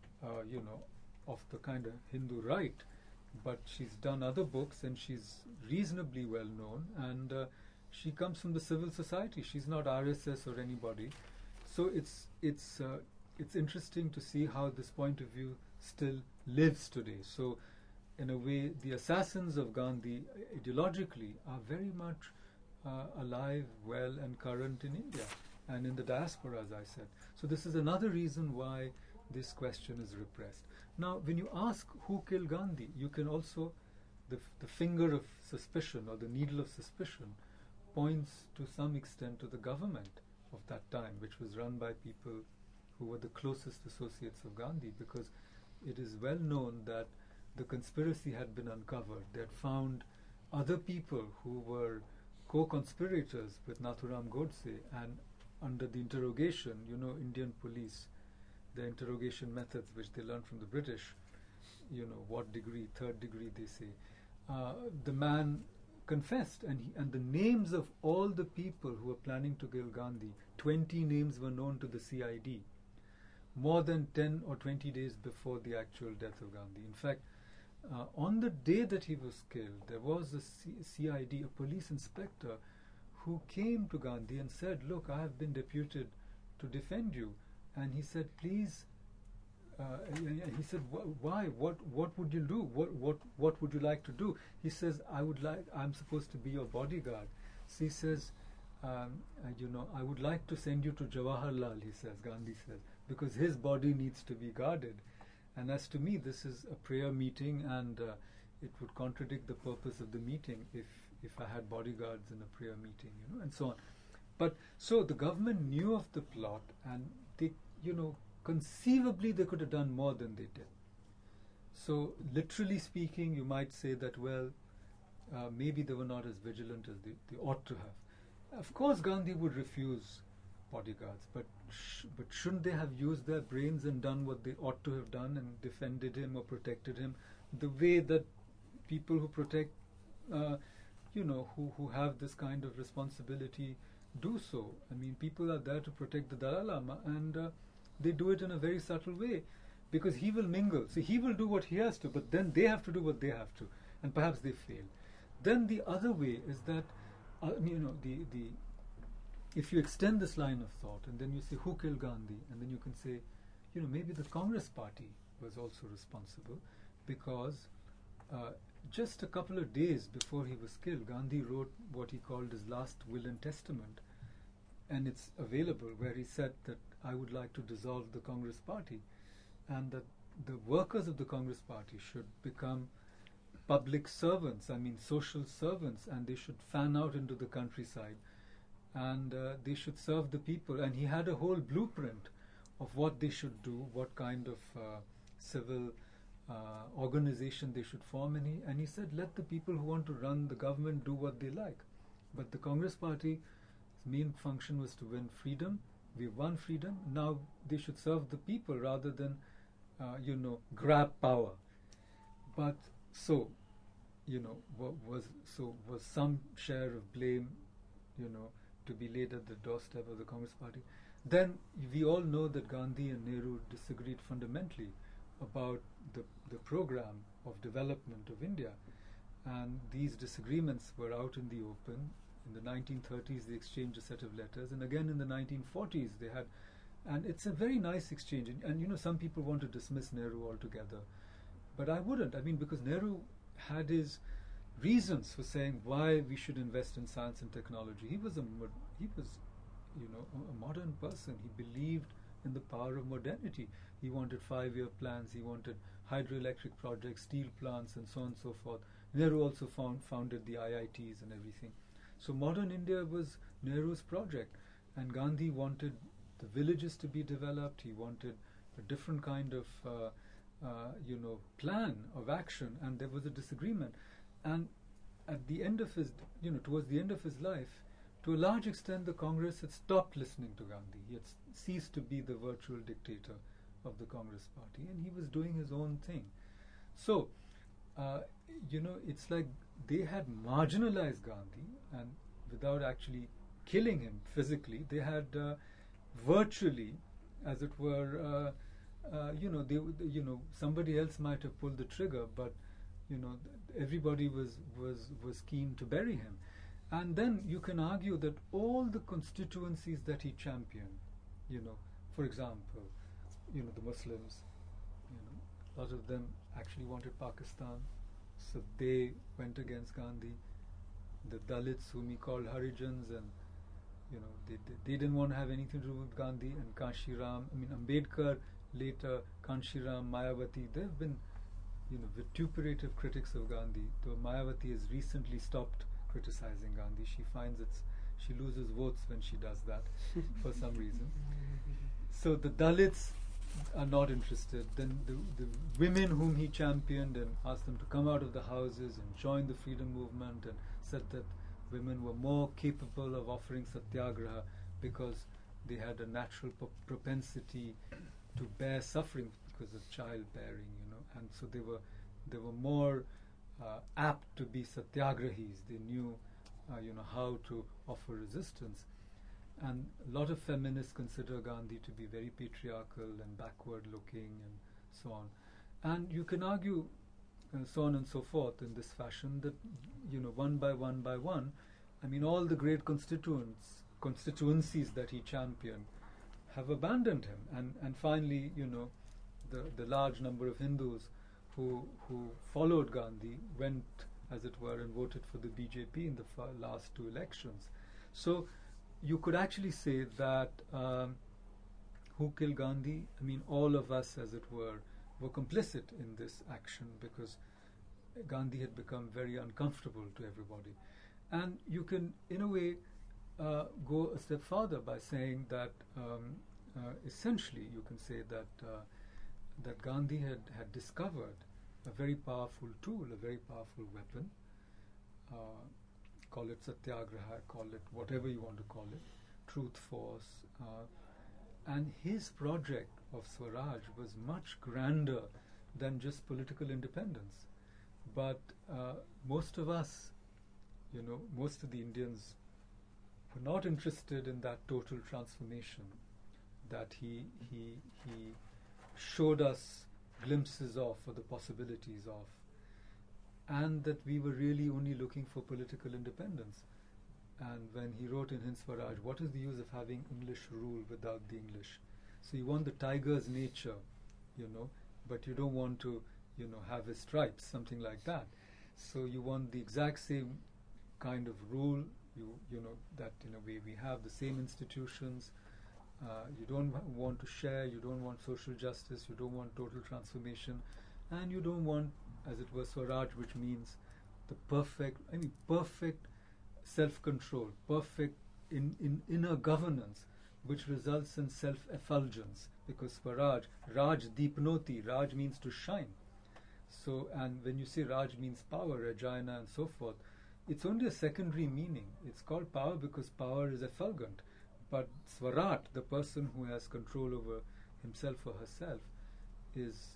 of the kind of Hindu right, but she's done other books and she's reasonably well known, and she comes from the civil society. She's not RSS or anybody. So it's interesting to see how this point of view still lives today. So in a way, the assassins of Gandhi ideologically are very much alive, well, and current in India and in the diaspora, as I said. So this is another reason why this question is repressed. Now, when you ask who killed Gandhi, you can also, the finger of suspicion or the needle of suspicion points to some extent to the government of that time, which was run by people who were the closest associates of Gandhi, because it is well known that the conspiracy had been uncovered. They had found other people who were co-conspirators with Nathuram Godse, and under the interrogation, Indian police, the interrogation methods which they learned from the British, what degree, third degree they say, the man confessed, and the names of all the people who were planning to kill Gandhi, 20 names were known to the CID, more than 10 or 20 days before the actual death of Gandhi. In fact, on the day that he was killed, there was a CID, a police inspector, who came to Gandhi and said, "Look, I have been deputed to defend you." And he said, "Please," he said, "Why? What would you do? What would you like to do?" He says, "I'm supposed to be your bodyguard." So he says, "I would like to send you to Jawaharlal," he says, Gandhi says, "because his body needs to be guarded. And as to me, this is a prayer meeting, and it would contradict the purpose of the meeting if I had bodyguards in a prayer meeting, and so on." But so the government knew of the plot, and they, conceivably they could have done more than they did. So literally speaking, you might say that, maybe they were not as vigilant as they ought to have. Of course, Gandhi would refuse bodyguards, but shouldn't they have used their brains and done what they ought to have done and defended him or protected him the way that people who protect, who have this kind of responsibility do so? I mean, people are there to protect the Dalai Lama, and they do it in a very subtle way. because he will mingle. So he will do what he has to, but then they have to do what they have to, and perhaps they fail. Then the other way is that, if you extend this line of thought, and then you say, who killed Gandhi? And then you can say, maybe the Congress Party was also responsible, because just a couple of days before he was killed, Gandhi wrote what he called his last will and testament, and it's available, where he said that I would like to dissolve the Congress Party, and that the workers of the Congress Party should become public servants, social servants, and they should fan out into the countryside, and they should serve the people. And he had a whole blueprint of what they should do, what kind of civil organization they should form, and he said, let the people who want to run the government do what they like. But the Congress Party's main function was to win freedom. We won freedom. Now they should serve the people rather than, grab power. But was some share of blame, to be laid at the doorstep of the Congress Party. Then we all know that Gandhi and Nehru disagreed fundamentally about the program of development of India, and these disagreements were out in the open. In the 1930s they exchanged a set of letters, and again in the 1940s they had, and it's a very nice exchange, and some people want to dismiss Nehru altogether, but I wouldn't. Because Nehru had his reasons for saying why we should invest in science and technology. He was a modern person. He believed in the power of modernity. He wanted 5-year plans. He wanted hydroelectric projects, steel plants, and so on and so forth. Nehru also founded the IITs and everything. So modern India was Nehru's project, and Gandhi wanted the villages to be developed. He wanted a different kind of plan of action, and there was a disagreement. And at the end of his, towards the end of his life, to a large extent, the Congress had stopped listening to Gandhi. He had ceased to be the virtual dictator of the Congress Party, and he was doing his own thing. So, it's like they had marginalized Gandhi, and without actually killing him physically, they had virtually, as it were, somebody else might have pulled the trigger, but everybody was keen to bury him. And then you can argue that all the constituencies that he championed, for example, the Muslims, a lot of them actually wanted Pakistan, so they went against Gandhi. The Dalits, whom he called Harijans, and they didn't want to have anything to do with Gandhi. And Kanshiram, Ambedkar, later Kanshiram, Mayawati, they've been vituperative critics of Gandhi, though Mayawati has recently stopped criticizing Gandhi. She finds she loses votes when she does that for some reason. So the Dalits are not interested. Then the women whom he championed and asked them to come out of the houses and join the freedom movement, and said that women were more capable of offering satyagraha because they had a natural propensity to bear suffering because of childbearing, and so they were more apt to be satyagrahis. They knew, how to offer resistance. And a lot of feminists consider Gandhi to be very patriarchal and backward-looking and so on. And you can argue, so on and so forth, in this fashion, that one by one, all the great constituencies that he championed have abandoned him, and finally, the large number of Hindus who followed Gandhi went, as it were, and voted for the BJP in the last 2 elections. So you could actually say that who killed Gandhi? All of us, as it were complicit in this action, because Gandhi had become very uncomfortable to everybody. And you can, in a way, go a step further by saying that essentially you can say that Gandhi had discovered a very powerful tool, a very powerful weapon. Call it satyagraha, call it whatever you want to call it, truth force. And his project of Swaraj was much grander than just political independence. But most of us, most of the Indians were not interested in that total transformation that he showed us glimpses of, or the possibilities of, and that we were really only looking for political independence. And when he wrote in Hind Swaraj, what is the use of having English rule without the English? So you want the tiger's nature, but you don't want to, have his stripes, something like that. So you want the exact same kind of rule, that in a way we have the same institutions. You don't want to share, you don't want social justice, you don't want total transformation, and you don't want, as it was, Swaraj, which means the perfect self-control, perfect in inner governance, which results in self-effulgence. Because Swaraj, Raj Deepnoti, Raj means to shine. So, and when you say Raj means power, Regina and so forth, it's only a secondary meaning. It's called power because power is effulgent. But Swarat, the person who has control over himself or herself, is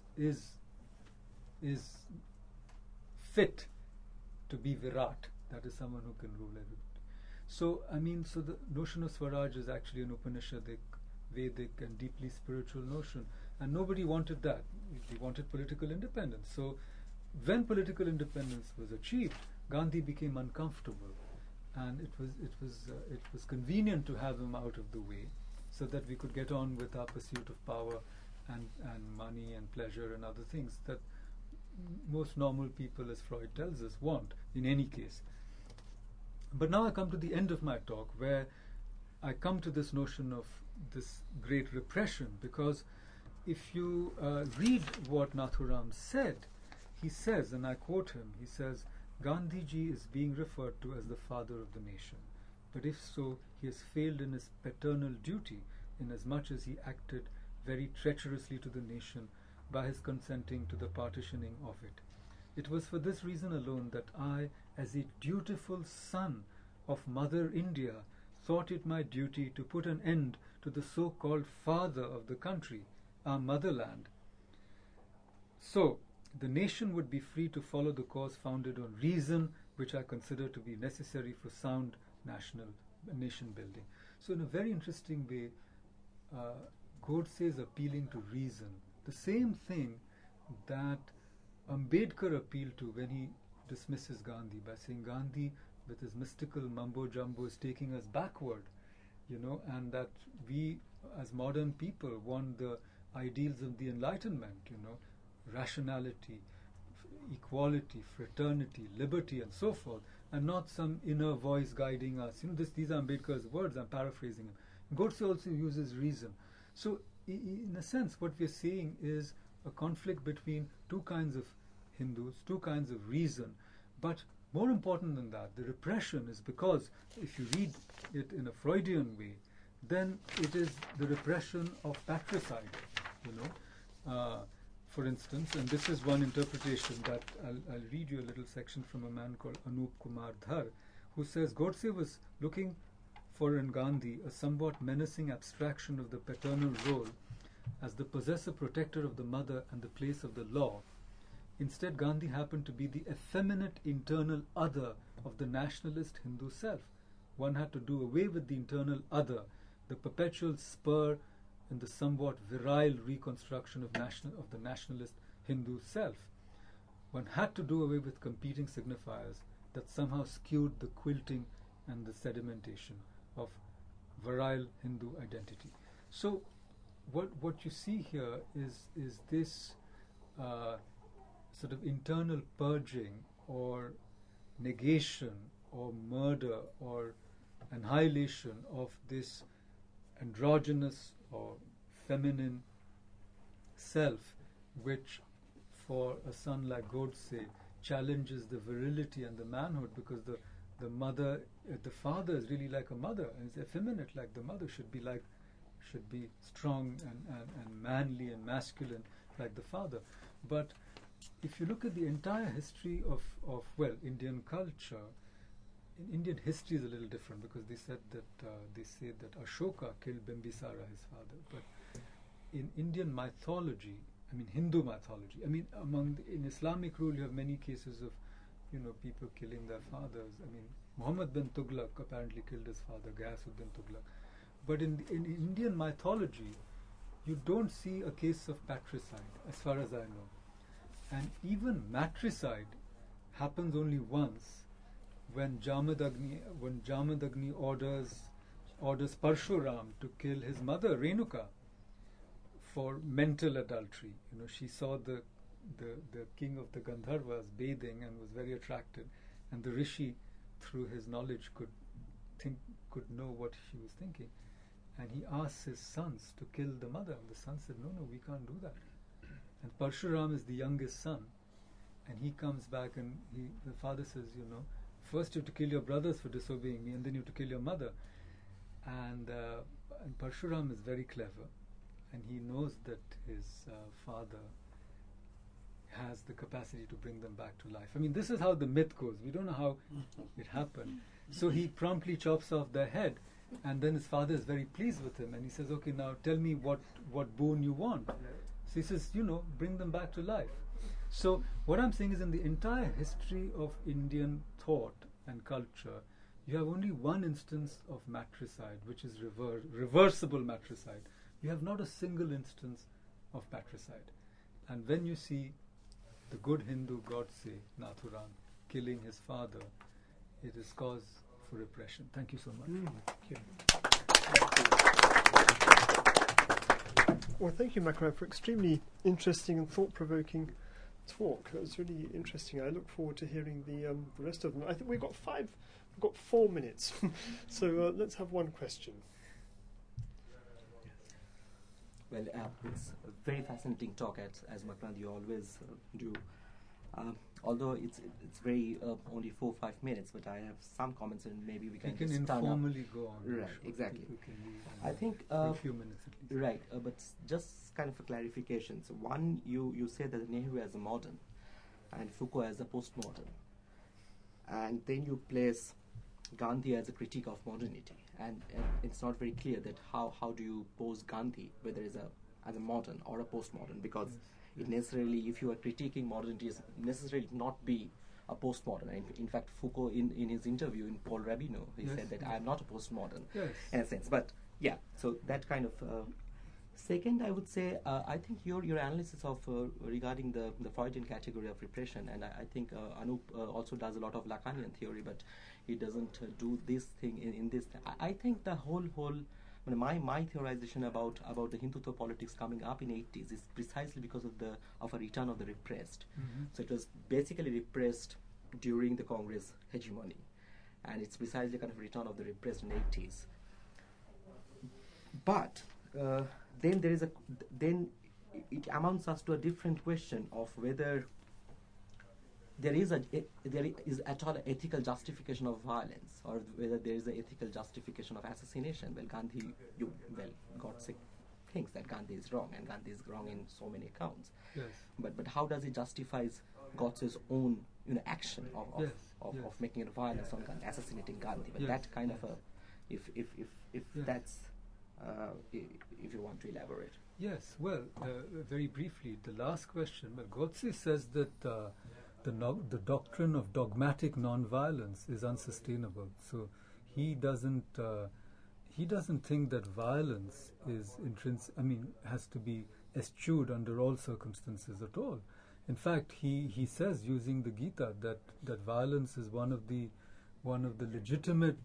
fit to be Virat. That is someone who can rule everybody. So, so the notion of Swaraj is actually an Upanishadic, Vedic and deeply spiritual notion. And nobody wanted that. They wanted political independence. So, when political independence was achieved, Gandhi became uncomfortable. And it was convenient to have him out of the way so that we could get on with our pursuit of power and money and pleasure and other things that most normal people, as Freud tells us, want in any case. But now I come to the end of my talk, where I come to this notion of this great repression, because if you read what Nathuram said, he says, and I quote him, he says, Gandhiji is being referred to as the father of the nation. But if so, he has failed in his paternal duty, inasmuch as he acted very treacherously to the nation by his consenting to the partitioning of it. It was for this reason alone that I, as a dutiful son of Mother India, thought it my duty to put an end to the so-called father of the country, our motherland. So, the nation would be free to follow the course founded on reason, which I consider to be necessary for sound nation building. So in a very interesting way, Godse is appealing to reason. The same thing that Ambedkar appealed to when he dismisses Gandhi by saying Gandhi, with his mystical mumbo-jumbo, is taking us backward, and that we as modern people want the ideals of the Enlightenment, rationality, equality, fraternity, liberty, and so forth, and not some inner voice guiding us. These are Ambedkar's words, I'm paraphrasing him. Godse also uses reason. So, in a sense, what we're seeing is a conflict between two kinds of Hindus, two kinds of reason. But more important than that, the repression is because, if you read it in a Freudian way, then it is the repression of patricide, for instance, and this is one interpretation that I'll read you a little section from a man called Anup Kumar Dhar, who says Godse was looking for in Gandhi a somewhat menacing abstraction of the paternal role as the possessor protector of the mother and the place of the law. Instead, Gandhi happened to be the effeminate internal other of the nationalist Hindu self. One had to do away with the internal other, the perpetual spur in the somewhat virile reconstruction of the nationalist Hindu self. One had to do away with competing signifiers that somehow skewed the quilting and the sedimentation of virile Hindu identity. So, what you see here is this sort of internal purging or negation or murder or annihilation of this androgynous or feminine self, which for a son like Godse challenges the virility and the manhood, because the father is really like a mother, and is effeminate like the mother, should be strong and manly and masculine like the father. But if you look at the entire history of Indian culture, in Indian history is a little different, because they say that Ashoka killed Bimbisara, his father. But in Indian mythology, Hindu mythology, in Islamic rule you have many cases of people killing their fathers. Muhammad bin Tughlaq apparently killed his father, Ghiyasuddin Tughlaq. But in Indian mythology, you don't see a case of patricide, as far as I know. And even matricide happens only once, when Jamadagni orders Parshuram to kill his mother Renuka for mental adultery. She saw the king of the Gandharvas bathing and was very attracted, and the rishi, through his knowledge, could know what she was thinking, and he asked his sons to kill the mother, and the sons said, no, we can't do that. And Parshuram is the youngest son, and he comes back and the father says, first you have to kill your brothers for disobeying me, and then you have to kill your mother. And Parshuram is very clever, and he knows that his father has the capacity to bring them back to life. I mean, this is how the myth goes. We don't know how it happened. So he promptly chops off their head, and then his father is very pleased with him, and he says, okay, now tell me what boon you want. So he says, bring them back to life. So what I'm saying is, in the entire history of Indian thought and culture, you have only one instance of matricide, which is reversible matricide. You have not a single instance of patricide. And when you see the good Hindu Godse, Nathuram, killing his father, it is cause for repression. Thank you so much. Thank you. Well, thank you, Makaran, for extremely interesting and thought-provoking talk. It was really interesting. I look forward to hearing the rest of them. I think we've got 4 minutes, so let's have one question. Well, it's a very fascinating talk, as Makaran, you always do. Although it's very only 4 or 5 minutes, but I have some comments, and maybe we can just informally go on. Right, exactly. I think a few minutes at least. Right, but just kind of a clarification. So one, you say that Nehru as a modern, and Foucault as a postmodern, and then you place Gandhi as a critique of modernity, and it's not very clear that how do you pose Gandhi, whether as a modern or a postmodern, because it necessarily, if you are critiquing modernity, is necessarily not be a postmodern. And in fact, Foucault in his interview in Paul Rabino, he said that I am not a postmodern in a sense. But yeah, so that kind of. Second, I would say I think your analysis of regarding the Freudian category of repression, and I think Anup also does a lot of Lacanian theory, but he doesn't do this thing in this. I think the whole my theorization about the Hindutva politics coming up in 80s is precisely because of a return of the repressed. Mm-hmm. So it was basically repressed during the Congress hegemony, and it's precisely kind of return of the repressed in 80s. But then it amounts us to a different question of whether there is at all ethical justification of violence, or whether there is an ethical justification of assassination. Well, Godse thinks that Gandhi is wrong, and Gandhi is wrong in so many accounts. Yes. But how does it justify Godse's own action of making it violence on Gandhi, assassinating Gandhi? But that kind of if that's if you want to elaborate. Yes. Well, very briefly, the last question. Well, Godse says that the doctrine of dogmatic non-violence is unsustainable. So he doesn't think that violence is has to be eschewed under all circumstances at all. In fact, he says, using the Gita, that violence is one of the legitimate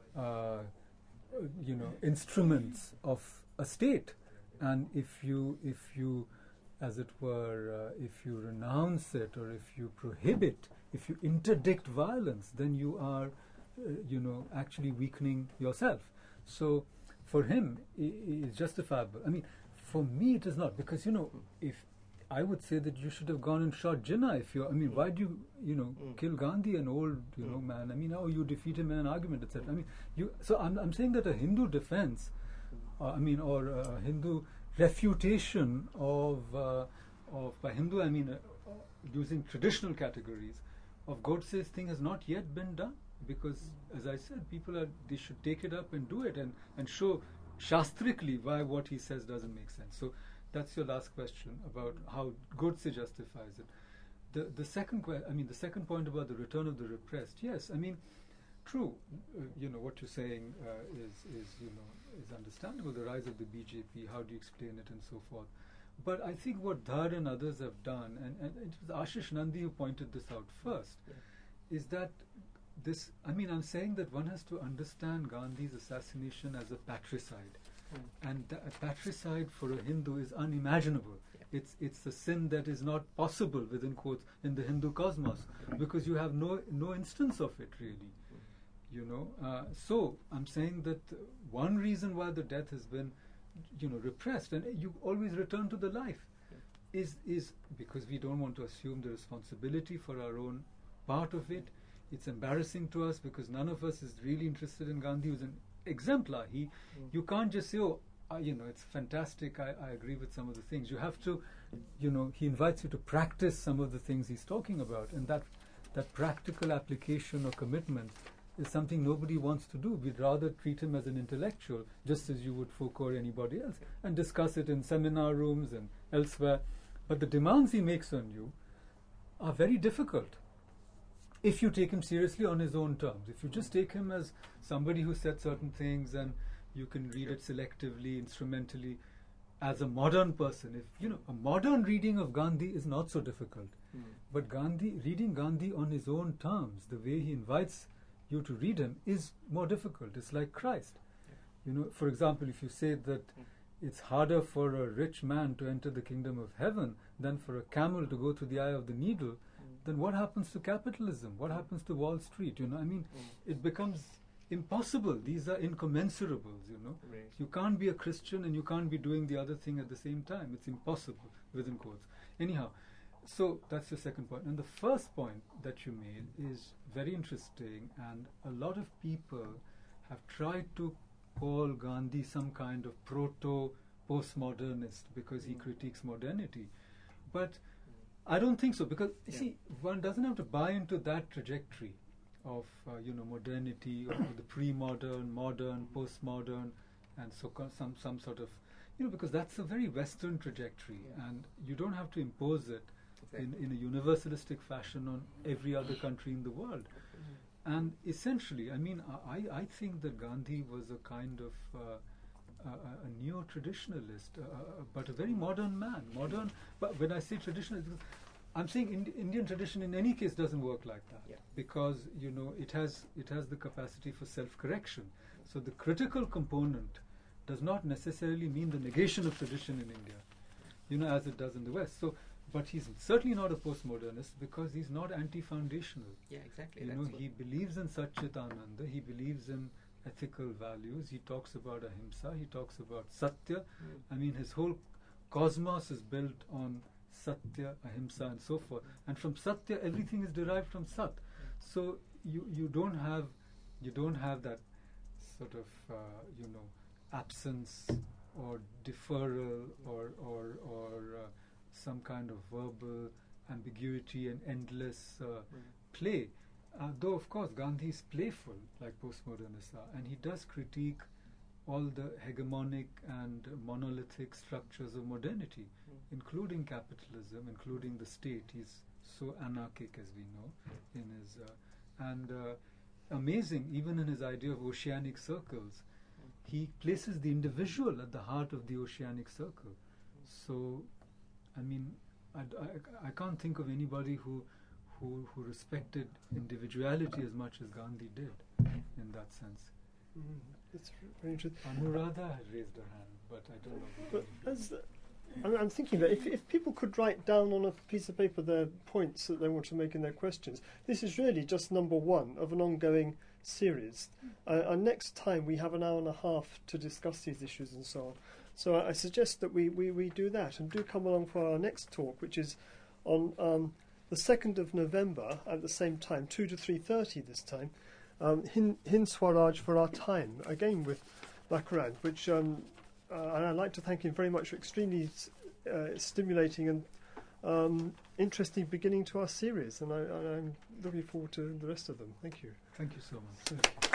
instruments of a state, and if you as it were, if you renounce it, or if you prohibit, if you interdict violence, then you are, actually weakening yourself. So, for him, it's justifiable. I mean, for me, it is not, because if I would say that you should have gone and shot Jinnah. Why do you, kill Gandhi, an old, man? You defeat him in an argument, etc. So I'm saying that a Hindu defense, or a Hindu refutation of by Hindu, using traditional categories of Godse's thing has not yet been done, because, as I said, they should take it up and do it and show shastrically why what he says doesn't make sense. So that's your last question about how Godse justifies it. The second point about the return of the repressed. Yes, True, what you're saying is understandable. The rise of the BJP, how do you explain it, and so forth. But I think what Dhar and others have done, and it was Ashish Nandi who pointed this out first, is that this. I mean, I'm saying that one has to understand Gandhi's assassination as a patricide, and a patricide for a Hindu is unimaginable. It's a sin that is not possible, within quotes, in the Hindu cosmos, because you have no instance of it really. So I'm saying that one reason why the death has been, repressed, and you always return to the life, is because we don't want to assume the responsibility for our own part of it. It's embarrassing to us because none of us is really interested in Gandhi. He was an exemplar. You can't just say, it's fantastic. I agree with some of the things. You have to, he invites you to practice some of the things he's talking about, and that practical application or commitment is something nobody wants to do. We'd rather treat him as an intellectual, just as you would Foucault or anybody else, and discuss it in seminar rooms and elsewhere. But the demands he makes on you are very difficult if you take him seriously on his own terms. If you just take him as somebody who said certain things and you can read it selectively, instrumentally, as a modern person, a modern reading of Gandhi is not so difficult. But reading Gandhi on his own terms, the way he invites you to read him, is more difficult. It's like Christ. For example, if you say that it's harder for a rich man to enter the kingdom of heaven than for a camel to go through the eye of the needle, then what happens to capitalism? What happens to Wall Street? It becomes impossible. These are incommensurables, Right. You can't be a Christian and you can't be doing the other thing at the same time. It's impossible, within quotes. Anyhow, so that's the second point. And the first point that you made is very interesting, and a lot of people have tried to call Gandhi some kind of proto-postmodernist because he critiques modernity. But I don't think so, because, see, one doesn't have to buy into that trajectory of, modernity, or the pre-modern, modern, postmodern, and so some sort of, because that's a very Western trajectory, and you don't have to impose it in a universalistic fashion on every other country in the world. And essentially, I think that Gandhi was a kind of a neo-traditionalist, but a very modern man. But when I say traditionalist, I'm saying Indian tradition in any case doesn't work like that, because it has the capacity for self-correction. So the critical component does not necessarily mean the negation of tradition in India, as it does in the West. So. But he's certainly not a postmodernist because he's not anti-foundational. Yeah, exactly. He believes in Satchitananda. He believes in ethical values. He talks about ahimsa. He talks about satya. His whole cosmos is built on satya, ahimsa, and so forth. And from satya, everything is derived from sat. So you don't have that sort of absence or deferral or some kind of verbal ambiguity and endless play. Though, of course, Gandhi is playful, like postmodernists are, and he does critique all the hegemonic and monolithic structures of modernity, including capitalism, including the state. He's so anarchic, as we know, in his amazing, even in his idea of oceanic circles. He places the individual at the heart of the oceanic circle. So, I can't think of anybody who respected individuality as much as Gandhi did, in that sense. That's very interesting. Anuradha had raised her hand, but I don't know. But I'm thinking that if people could write down on a piece of paper their points that they want to make in their questions, this is really just number one of an ongoing series. And next time we have an hour and a half to discuss these issues and so on. So I suggest that we do that, and do come along for our next talk, which is on the 2nd of November at the same time, 2 to 3:30 this time, Hind Swaraj for Our Time, again with Makarand, which and I'd like to thank him very much for extremely stimulating and interesting beginning to our series, and I'm looking forward to the rest of them. Thank you. Thank you so much.